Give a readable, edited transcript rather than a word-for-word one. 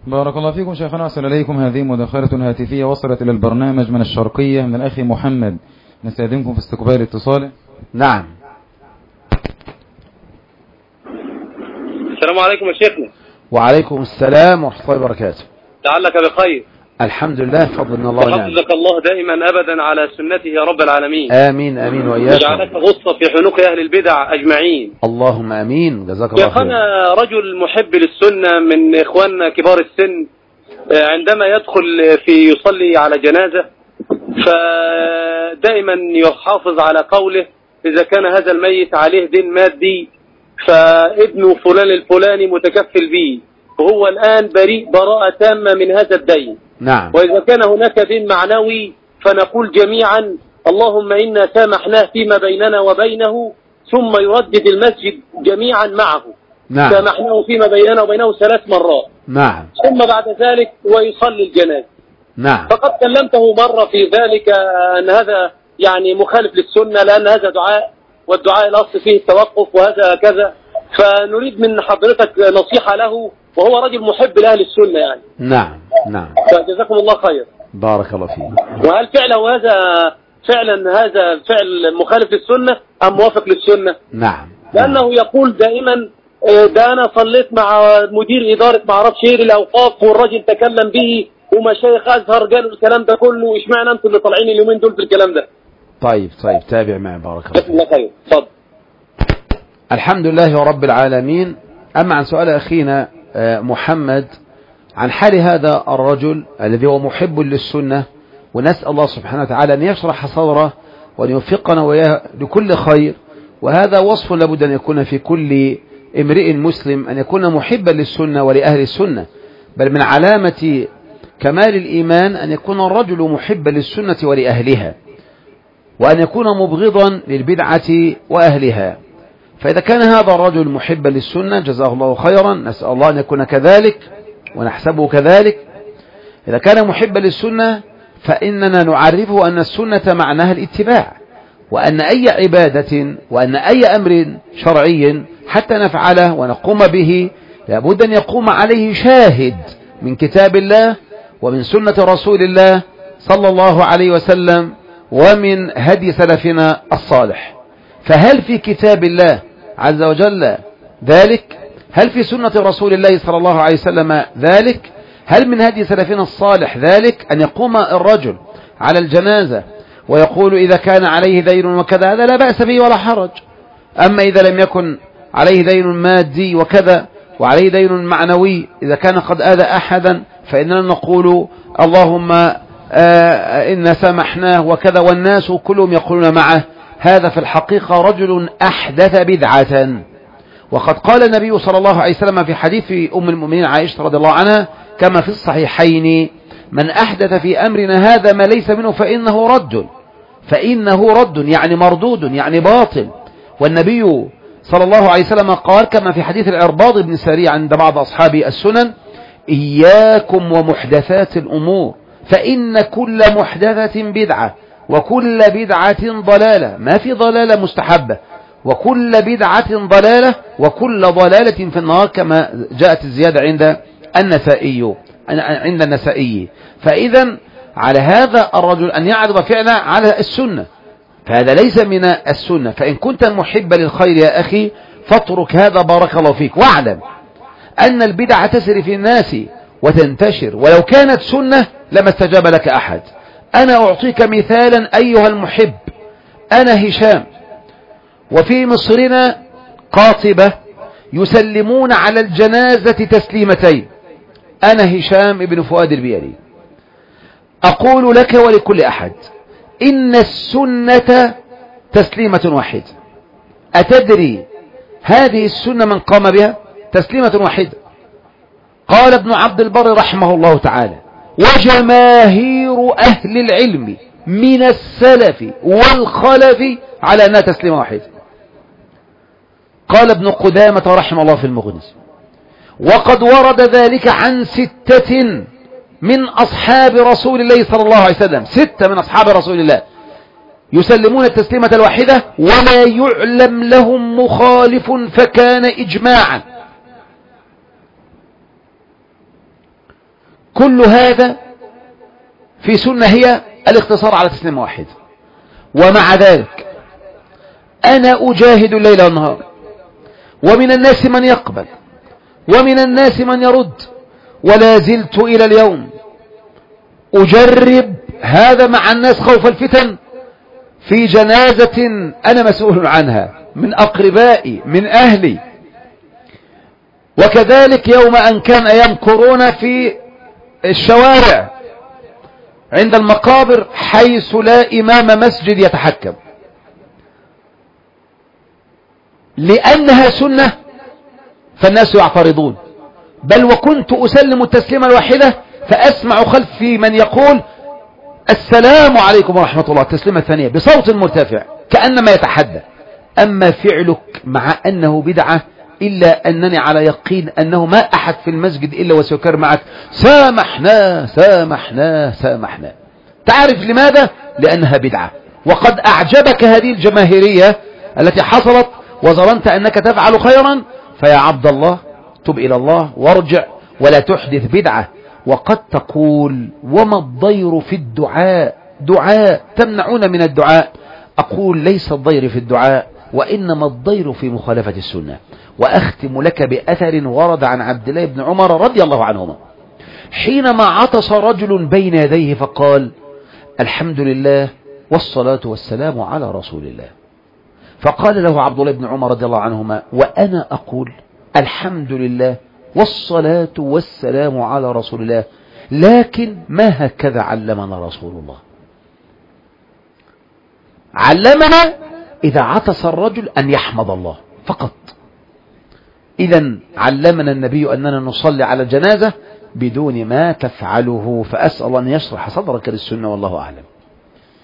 بارك الله فيكم شيخنا، أحسن إليكم. هذه مداخلة هاتفية وصلت إلى البرنامج من الشرقية من الأخ محمد، نستأذنكم في استقبال اتصاله. نعم. السلام عليكم يا شيخنا. وعليكم السلام ورحمة الله وبركاته. لعلك بخير. الحمد لله، فضل من الله ونعم. وحفظك الله دائما أبدا على سنته يا رب العالمين. آمين آمين وإياكم. وجعلك غصة في حنوك أهل البدع أجمعين. اللهم آمين، جزاك الله خير. شيخنا رجل محب للسنة من إخواننا كبار السن، عندما يدخل في يصلي على جنازة فدائما يحافظ على قوله إذا كان هذا الميت عليه دين مادي فابن فلان الفلاني متكفل به، وهو الآن بريء براءة تامة من هذا الدين. نعم. وإذا كان هناك دين معنوي فنقول جميعا اللهم إنا سامحناه فيما بيننا وبينه، ثم يردد المسجد جميعا معه. نعم. سامحناه فيما بيننا وبينه 3 مرات. نعم. ثم بعد ذلك ويصلي الجنازة. نعم. فقد كلمته مرة في ذلك أن هذا يعني مخالف للسنة، لأن هذا دعاء، والدعاء الأصل فيه التوقف وهذا كذا، فنريد من حضرتك نصيحة له، وهو رجل محب لأهل السنة يعني. نعم. نعم. فجزاكم الله خير. بارك الله فيك. وهل فعلا هذا فعل مخالف للسنة أم موافق للسنة؟ نعم. لأنه يقول دائما ده أنا صليت مع مدير إدارة معرفش شير الأوقاف والرجل تكلم به ومشايخ أزهر قالوا الكلام ده كله، اشمعنى أنتم اللي طالعين اليومين دول في الكلام ده؟ طيب تابع معي. بارك الله فيك. الله خير. اتفضل. الحمد لله رب العالمين. أما عن سؤال أخينا محمد عن حال هذا الرجل الذي هو محب للسنة، ونسأل الله سبحانه وتعالى أن يشرح صدره وأن يوفقنا وإياه لكل خير، وهذا وصف لابد أن يكون في كل امرئ مسلم، أن يكون محبا للسنة ولأهل السنة، بل من علامة كمال الإيمان أن يكون الرجل محبا للسنة ولأهلها، وأن يكون مبغضا للبدعة وأهلها. فإذا كان هذا الرجل محبا للسنة جزاه الله خيرا، نسأل الله أن يكون كذلك ونحسبه كذلك. إذا كان محبا للسنة فإننا نعرفه أن السنة معناها الاتباع، وأن أي عبادة وأن أي أمر شرعي حتى نفعله ونقوم به لابد أن يقوم عليه شاهد من كتاب الله ومن سنة رسول الله صلى الله عليه وسلم ومن هدي سلفنا الصالح. فهل في كتاب الله عز وجل ذلك؟ هل في سنة رسول الله صلى الله عليه وسلم ذلك؟ هل من هدي سلفنا الصالح ذلك؟ أن يقوم الرجل على الجنازة ويقول إذا كان عليه دين وكذا هذا لا بأس به ولا حرج، أما إذا لم يكن عليه دين مادي وكذا وعليه دين معنوي إذا كان قد آذى أحدا فإننا نقول اللهم إنا سامحناه وكذا، والناس كلهم يقولون معه. هذا في الحقيقة رجل أحدث بدعة. وقد قال النبي صلى الله عليه وسلم في حديث أم المؤمنين عائشة رضي الله عنها كما في الصحيحين: من أحدث في أمرنا هذا ما ليس منه فإنه رد يعني مردود يعني باطل. والنبي صلى الله عليه وسلم قال كما في حديث العرباض بن سارية عند بعض أصحاب السنن: إياكم ومحدثات الأمور فإن كل محدثة بدعة وكل بدعة ضلالة. ما في ضلالة مستحبة، وكل بدعة ضلالة وكل ضلالة في النار كما جاءت الزيادة عند النسائي. فإذا على هذا الرجل أن يعرض فعلا على السنة، فهذا ليس من السنة. فإن كنت محبا للخير يا أخي فاترك هذا بارك الله فيك، واعلم أن البدعة تسري في الناس وتنتشر، ولو كانت سنة لما استجاب لك أحد. أنا أعطيك مثالا أيها المحب. أنا هشام، وفي مصرنا قاطبة يسلمون على الجنازة تسليمتين. أنا هشام ابن فؤاد البيلي أقول لك ولكل أحد إن السنة تسليمة واحدة. أتدري هذه السنة من قام بها؟ تسليمة واحدة. قال ابن عبد البر رحمه الله تعالى: وجماهير أهل العلم من السلف والخلف على أنها تسليمة واحدة. قال ابن قدامة رحمه الله في المغني: وقد ورد ذلك عن 6 من أصحاب رسول الله صلى الله عليه وسلم، 6 من أصحاب رسول الله يسلمون التسليمة الواحدة ولا يعلم لهم مخالف فكان إجماعا. كل هذا في سنة هي الاقتصار على تسليم واحد. ومع ذلك أنا أجاهد الليل والنهار، ومن الناس من يقبل ومن الناس من يرد، ولا زلت إلى اليوم أجرب هذا مع الناس خوف الفتن في جنازة أنا مسؤول عنها من أقربائي من أهلي. وكذلك يوم أن كان أيام كورونا في الشوارع عند المقابر حيث لا إمام مسجد يتحكم، لأنها سنة فالناس يعترضون. بل وكنت أسلم التسليمة الواحدة فأسمع خلفي من يقول السلام عليكم ورحمة الله، التسليمة الثانية بصوت مرتفع كأنما يتحدى. أما فعلك مع أنه بدعة، إلا أنني على يقين أنه ما أحد في المسجد إلا وسيكرر معك سامحنا سامحنا سامحنا. تعرف لماذا؟ لأنها بدعة. وقد أعجبك هذه الجماهيرية التي حصلت وظننت أنك تفعل خيرا، فيا عبد الله تب إلى الله وارجع ولا تحدث بدعة. وقد تقول وما الضير في الدعاء؟ دعاء تمنعون من الدعاء. أقول ليس الضير في الدعاء، وإنما الضير في مخالفة السنة. وأختم لك بأثر ورد عن عبد الله بن عمر رضي الله عنهما حينما عطس رجل بين يديه فقال الحمد لله والصلاة والسلام على رسول الله. فقال له عبد الله بن عمر رضي الله عنهما وأنا أقول الحمد لله والصلاة والسلام على رسول الله، لكن ما هكذا علمنا رسول الله. علمنا إذا عطس الرجل أن يحمد الله فقط. إذن علمنا النبي أننا نصلي على الجنازة بدون ما تفعله. فأسأل أن يشرح صدرك للسنة والله أعلم.